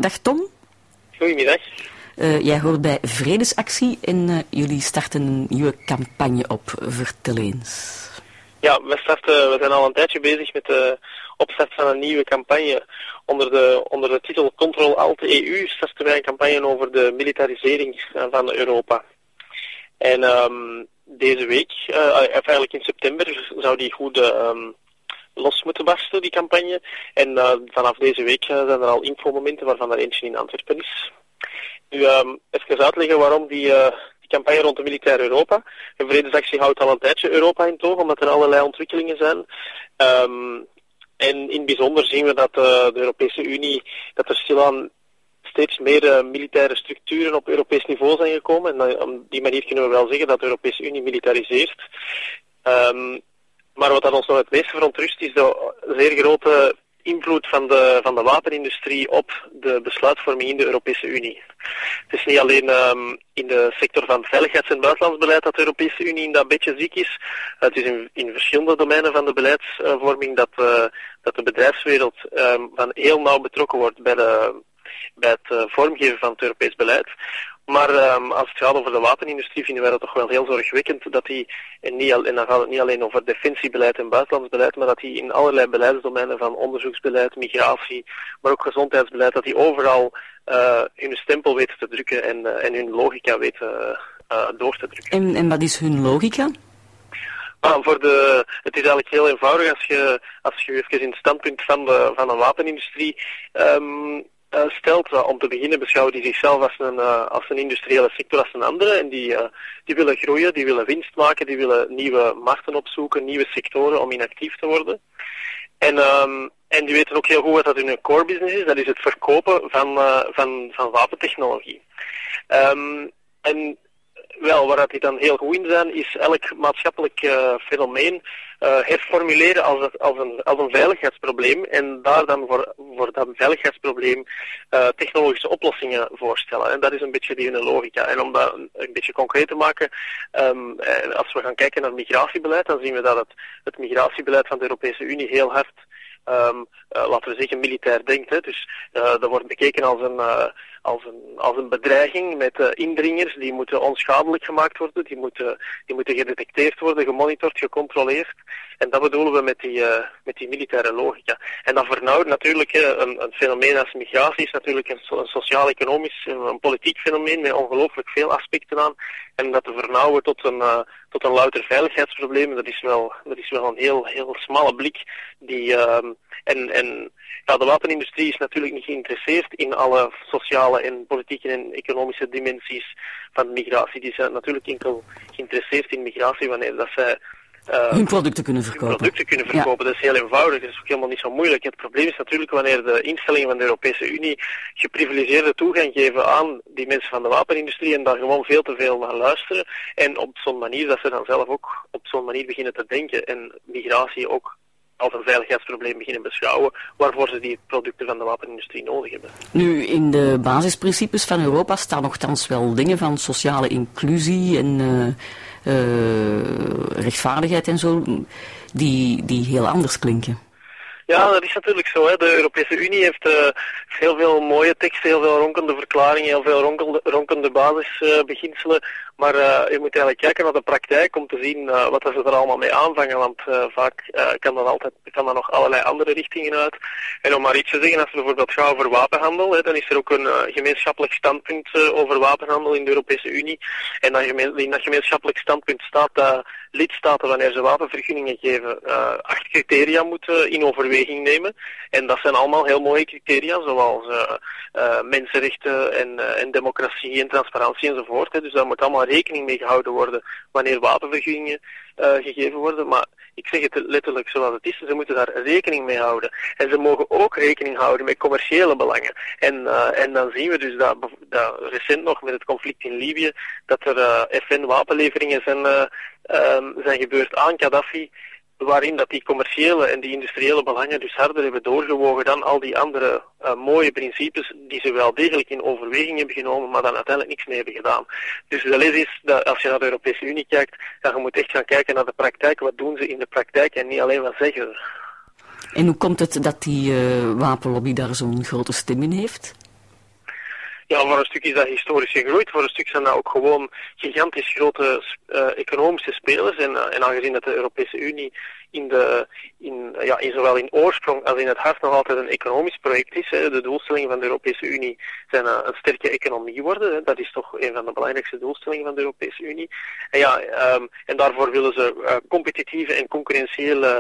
Dag Tom. Goedemiddag. Jij hoort bij Vredesactie en jullie starten een nieuwe campagne op. Vertel eens. Ja, we zijn al een tijdje bezig met de opstart van een nieuwe campagne. Onder de titel Ctrl-Alt-EU starten wij een campagne over de militarisering van Europa. En deze week, eigenlijk in september, zou die goed los moeten barsten, die campagne. En vanaf deze week zijn er al infomomenten, waarvan er eentje in Antwerpen is. Nu, even uitleggen waarom die campagne rond de militaire Europa. De Vredesactie houdt al een tijdje Europa in toog, omdat er allerlei ontwikkelingen zijn. En in het bijzonder zien we dat de Europese Unie, dat er stilaan steeds meer militaire structuren op Europees niveau zijn gekomen. En op die manier kunnen we wel zeggen dat de Europese Unie militariseert. Maar wat dat ons nog het meeste verontrust is de zeer grote invloed van de wapenindustrie op de besluitvorming in de Europese Unie. Het is niet alleen in de sector van veiligheids- en buitenlands dat de Europese Unie in dat beetje ziek is. Het is in verschillende domeinen van de beleidsvorming dat de bedrijfswereld van heel nauw betrokken wordt bij het vormgeven van het Europees beleid. Maar als het gaat over de wapenindustrie vinden wij dat toch wel heel zorgwekkend dat die, en dan gaat het niet alleen over defensiebeleid en buitenlands beleid, maar dat die in allerlei beleidsdomeinen van onderzoeksbeleid, migratie, maar ook gezondheidsbeleid, dat die overal hun stempel weten te drukken en hun logica weten door te drukken. En wat is hun logica? Het is eigenlijk heel eenvoudig als je even in het standpunt van de wapenindustrie stelt. Om te beginnen beschouwen die zichzelf als een industriële sector als een andere. En die willen groeien, die willen winst maken, die willen nieuwe markten opzoeken, nieuwe sectoren om in actief te worden. En die weten ook heel goed wat dat hun core business is. Dat is het verkopen van wapentechnologie. En wel, waar die dan heel goed in zijn, is elk maatschappelijk fenomeen herformuleren als een veiligheidsprobleem en daar dan voor dat veiligheidsprobleem technologische oplossingen voorstellen. En dat is een beetje die hun logica. En om dat een beetje concreet te maken, als we gaan kijken naar migratiebeleid, dan zien we dat het migratiebeleid van de Europese Unie heel hard laten we zeggen, militair denkt. Hè. Dus dat wordt bekeken als een bedreiging met indringers, die moeten onschadelijk gemaakt worden, die moeten gedetecteerd worden, gemonitord, gecontroleerd. En dat bedoelen we met die militaire logica. En dat vernauwt natuurlijk een fenomeen als migratie, is natuurlijk een sociaal-economisch, een politiek fenomeen met ongelooflijk veel aspecten aan. En dat te vernauwen tot een louter veiligheidsprobleem, dat is wel een heel smalle blik. De wapenindustrie is natuurlijk niet geïnteresseerd in alle sociale en politieke en economische dimensies van migratie. Die zijn natuurlijk enkel geïnteresseerd in migratie wanneer dat zij hun producten kunnen verkopen. Ja. Dat is heel eenvoudig, dat is ook helemaal niet zo moeilijk. Het probleem is natuurlijk wanneer de instellingen van de Europese Unie geprivilegeerde toegang geven aan die mensen van de wapenindustrie en daar gewoon veel te veel naar luisteren. En op zo'n manier dat ze dan zelf ook op zo'n manier beginnen te denken en migratie ook als een veiligheidsprobleem beginnen beschouwen, waarvoor ze die producten van de wapenindustrie nodig hebben. Nu, in de basisprincipes van Europa staan nogthans wel dingen van sociale inclusie en rechtvaardigheid en zo, die heel anders klinken. Ja, dat is natuurlijk zo. Hè. De Europese Unie heeft heel veel mooie teksten, heel veel ronkende verklaringen, heel veel ronkende basisbeginselen. Maar je moet eigenlijk kijken naar de praktijk om te zien wat ze er allemaal mee aanvangen. Want vaak kan dat nog allerlei andere richtingen uit. En om maar iets te zeggen, als we bijvoorbeeld gaan over wapenhandel, hè, dan is er ook een gemeenschappelijk standpunt over wapenhandel in de Europese Unie. En in dat gemeenschappelijk standpunt staat dat lidstaten, wanneer ze wapenvergunningen geven, 8 criteria moeten in overweging nemen. En dat zijn allemaal heel mooie criteria, zoals mensenrechten en democratie en transparantie enzovoort. Hè. Dus daar moet allemaal rekening mee gehouden worden wanneer wapenvergunningen gegeven worden. Maar ik zeg het letterlijk zoals het is, ze moeten daar rekening mee houden. En ze mogen ook rekening houden met commerciële belangen. En dan zien we dus dat recent nog met het conflict in Libië, dat er FN-wapenleveringen zijn gebeurd aan Gaddafi, waarin dat die commerciële en die industriële belangen dus harder hebben doorgewogen dan al die andere mooie principes die ze wel degelijk in overweging hebben genomen, maar dan uiteindelijk niks mee hebben gedaan. Dus de les is dat als je naar de Europese Unie kijkt, dan je moet echt gaan kijken naar de praktijk. Wat doen ze in de praktijk en niet alleen wat zeggen ze. En hoe komt het dat die wapenlobby daar zo'n grote stem in heeft? Ja, voor een stuk is dat historisch gegroeid. Voor een stuk zijn dat ook gewoon gigantisch grote economische spelers. En aangezien dat de Europese Unie zowel in oorsprong als in het hart nog altijd een economisch project is. De doelstellingen van de Europese Unie zijn een sterke economie worden. Dat is toch een van de belangrijkste doelstellingen van de Europese Unie. En daarvoor willen ze competitieve en concurrentiële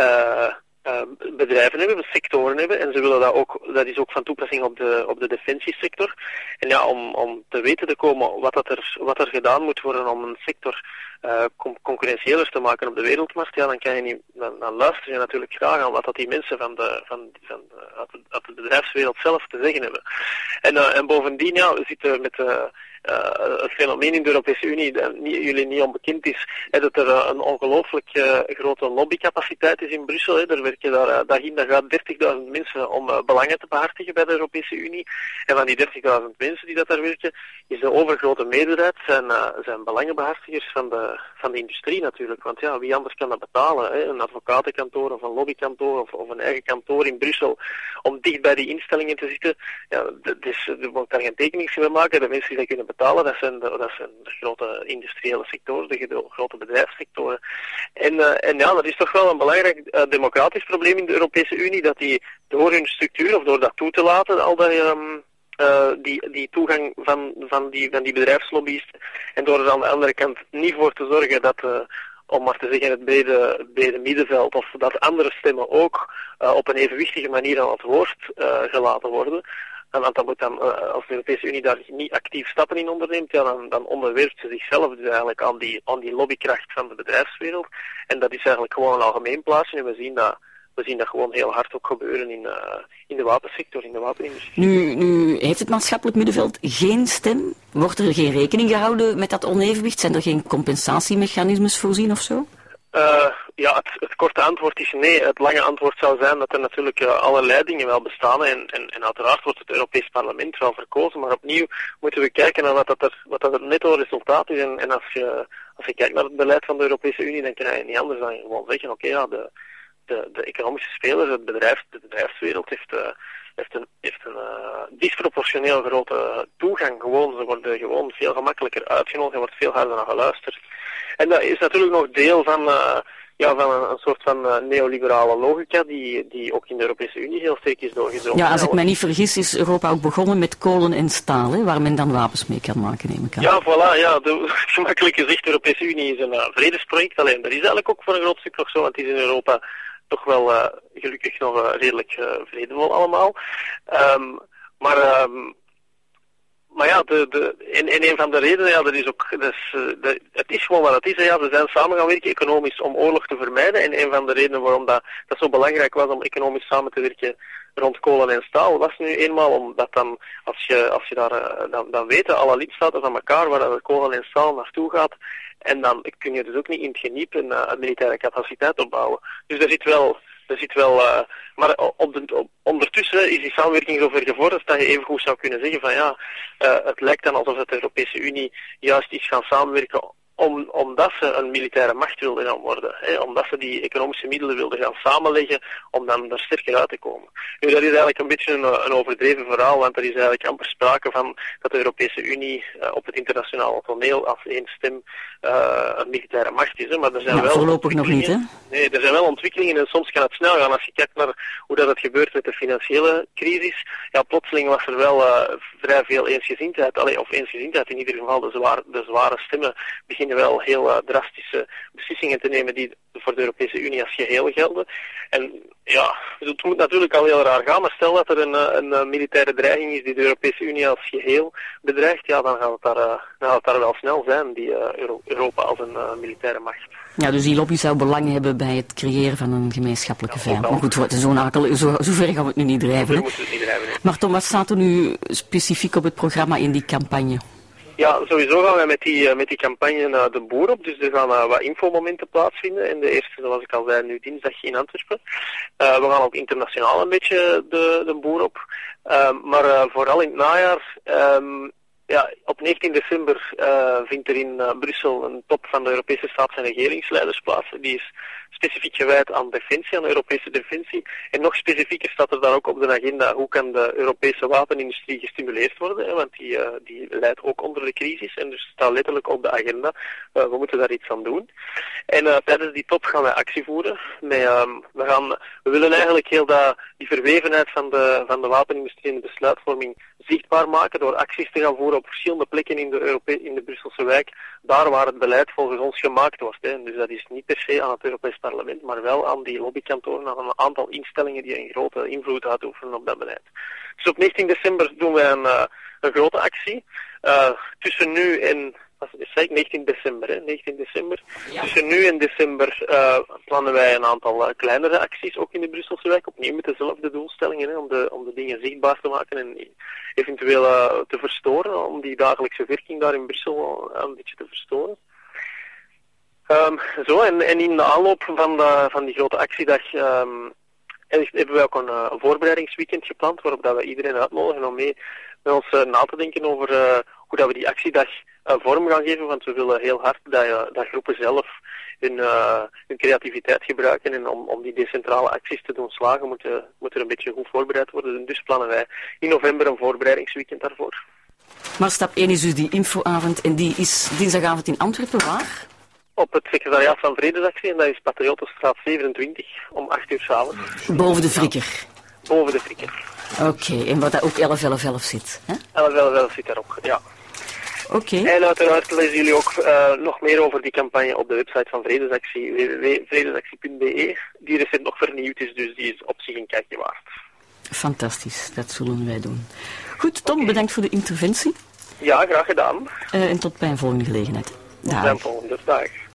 bedrijven hebben, sectoren hebben, en ze willen dat is ook van toepassing op de defensiesector. En ja, om te weten te komen wat er gedaan moet worden om een sector concurrentiëler te maken op de wereldmarkt, ja, dan luister je natuurlijk graag aan wat dat die mensen uit de bedrijfswereld zelf te zeggen hebben. En bovendien, ja, we zitten met het fenomeen in de Europese Unie dat jullie niet onbekend is, dat er een ongelooflijk grote lobbycapaciteit is in Brussel. Er werken daar dag in dag uit 30.000 mensen om belangen te behartigen bij de Europese Unie. En van die 30.000 mensen die daar werken, is de overgrote meerderheid zijn belangenbehartigers van de industrie natuurlijk. Want ja, wie anders kan dat betalen? Een advocatenkantoor of een lobbykantoor of een eigen kantoor in Brussel om dicht bij die instellingen te zitten. Ja, er wordt daar geen tekening mee maken. De mensen die dat kunnen betalen, dat zijn de grote industriële sectoren, de grote bedrijfssectoren. En ja, dat is toch wel een belangrijk democratisch probleem in de Europese Unie, dat die door hun structuur of door dat toe te laten, al die toegang van die bedrijfslobbyisten, en door er aan de andere kant niet voor te zorgen dat om maar te zeggen het brede middenveld, of dat andere stemmen ook op een evenwichtige manier aan het woord gelaten worden. Want dan moet als de Europese Unie daar niet actief stappen in onderneemt, ja, dan onderwerpt ze zichzelf dus eigenlijk aan die lobbykracht van de bedrijfswereld. En dat is eigenlijk gewoon een algemeen plaatsje. En we zien dat gewoon heel hard ook gebeuren in de wapensector, in de wapenindustrie. Nu heeft het maatschappelijk middenveld geen stem? Wordt er geen rekening gehouden met dat onevenwicht? Zijn er geen compensatiemechanismes voorzien of zo? Ja, het korte antwoord is nee. Het lange antwoord zou zijn dat er natuurlijk allerlei dingen wel bestaan. En uiteraard wordt het Europees Parlement wel verkozen. Maar opnieuw moeten we kijken naar wat dat het netto resultaat is. En als je kijkt naar het beleid van de Europese Unie, dan kan je niet anders dan gewoon zeggen, oké, ja, de economische spelers, de bedrijfswereld heeft een disproportioneel grote toegang. Ze worden gewoon veel gemakkelijker uitgenodigd en wordt veel harder naar geluisterd. En dat is natuurlijk nog deel van een soort van neoliberale logica die ook in de Europese Unie heel sterk is doorgedrongen. Ja, als ik mij niet vergis is Europa ook begonnen met kolen en staal, hè, waar men dan wapens mee kan maken, neem ik aan. Ja, voilà. Ja, gemakkelijk gezegd, de Europese Unie is een vredesproject. Alleen, dat is eigenlijk ook voor een groot stuk nog zo, want het is in Europa toch wel gelukkig nog redelijk vredevol allemaal. Maar ja, en een van de redenen, ja, dat is ook, het is gewoon wat het is. Ja, we zijn samen gaan werken economisch om oorlog te vermijden. En een van de redenen waarom dat zo belangrijk was om economisch samen te werken rond kolen en staal, was nu eenmaal omdat dan, als je daar, dan weten alle lidstaten van elkaar waar dat kolen en staal naartoe gaat. En dan kun je dus ook niet in het geniep een militaire capaciteit opbouwen. Dus er zit wel, maar ondertussen is die samenwerking zover gevorderd dat je even goed zou kunnen zeggen van ja, het lijkt dan alsof de Europese Unie juist is gaan samenwerken omdat ze een militaire macht wilden gaan worden. Omdat ze die economische middelen wilden gaan samenleggen om dan er sterker uit te komen. Nu, dat is eigenlijk een beetje een overdreven verhaal, want er is eigenlijk amper sprake van dat de Europese Unie op het internationale toneel als één stem een militaire macht is. Hè. Maar er zijn wel voorlopig nog niet, hè? Nee, er zijn wel ontwikkelingen en soms kan het snel gaan. Als je kijkt naar hoe dat gebeurt met de financiële crisis, ja, plotseling was er wel vrij veel eensgezindheid, of eensgezindheid in ieder geval, de zware stemmen beginnen wel heel drastische beslissingen te nemen die voor de Europese Unie als geheel gelden. En ja, het moet natuurlijk al heel raar gaan, maar stel dat er een militaire dreiging is die de Europese Unie als geheel bedreigt, ja, dan gaat het daar wel snel zijn, die Europa als een militaire macht. Ja, dus die lobby zou belang hebben bij het creëren van een gemeenschappelijke vijand. Maar goed, zover gaan we het nu niet drijven. Maar Tom, wat staat er nu specifiek op het programma in die campagne? Ja, sowieso gaan wij met die campagne de boer op. Dus er gaan wat infomomenten plaatsvinden. En de eerste, zoals ik al zei, nu dinsdag in Antwerpen. We gaan ook internationaal een beetje de boer op. Maar vooral in het najaar, op 19 december vindt er in Brussel een top van de Europese staats- en regeringsleiders plaats. Die is specifiek gewijd aan defensie, aan de Europese defensie. En nog specifieker staat er dan ook op de agenda hoe kan de Europese wapenindustrie gestimuleerd worden, hè, want die leidt ook onder de crisis en dus staat letterlijk op de agenda. We moeten daar iets aan doen. En tijdens die top gaan wij actie voeren. We willen eigenlijk heel die verwevenheid van de wapenindustrie en de besluitvorming zichtbaar maken door acties te gaan voeren op verschillende plekken in de Brusselse wijk, daar waar het beleid volgens ons gemaakt wordt. Hè. Dus dat is niet per se aan het Europees Parlement, maar wel aan die lobbykantoren, aan een aantal instellingen die een grote invloed uitoefenen op dat beleid. Dus op 19 december doen wij een grote actie. Tussen nu en... Dat is 19 december, hè? 19 december. Ja. Tussen nu en december plannen wij een aantal kleinere acties, ook in de Brusselse wijk, opnieuw met dezelfde doelstellingen, hè, om de dingen zichtbaar te maken en eventueel te verstoren, om die dagelijkse werking daar in Brussel een beetje te verstoren. En in de aanloop van die grote actiedag hebben wij ook een voorbereidingsweekend gepland, waarop dat we iedereen uitnodigen om mee met ons na te denken over hoe dat we die actiedag vorm gaan geven, want we willen heel hard dat groepen zelf hun creativiteit gebruiken en om die decentrale acties te doen slagen moet er een beetje goed voorbereid worden. En dus plannen wij in november een voorbereidingsweekend daarvoor. Maar stap 1 is dus die infoavond en die is dinsdagavond in Antwerpen, waar? Op het secretariaat van Vredesactie en dat is Patriotenstraat 27 om 8 uur 's avonds. Boven de Frikker? Boven de Frikker. Oké, en wat daar ook 11 zit, hè? 11 zit daar ook, ja. Oké. En uiteraard lezen jullie ook nog meer over die campagne op de website van Vredesactie, www.vredesactie.be, die recent nog vernieuwd is, dus die is op zich een kijkje waard. Fantastisch, dat zullen wij doen. Goed, Tom, bedankt voor de interventie. Ja, graag gedaan. En tot bij een volgende gelegenheid. Tot bij een volgende dag.